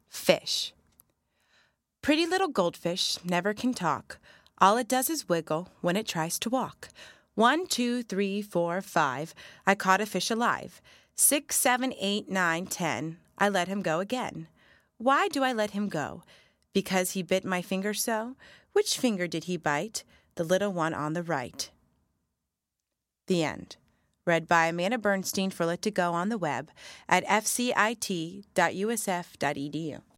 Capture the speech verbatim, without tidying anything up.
Fish. Pretty little goldfish never can talk. All it does is wiggle when it tries to walk. One, two, three, four, five. I caught a fish alive. Six, seven, eight, nine, ten. I let him go again. Why do I let him go? Because he bit my finger so? Which finger did he bite? The little one on the right. The end. Read by Amanda Bernstein for Lit to Go on the web at f c i t dot u s f dot e d u.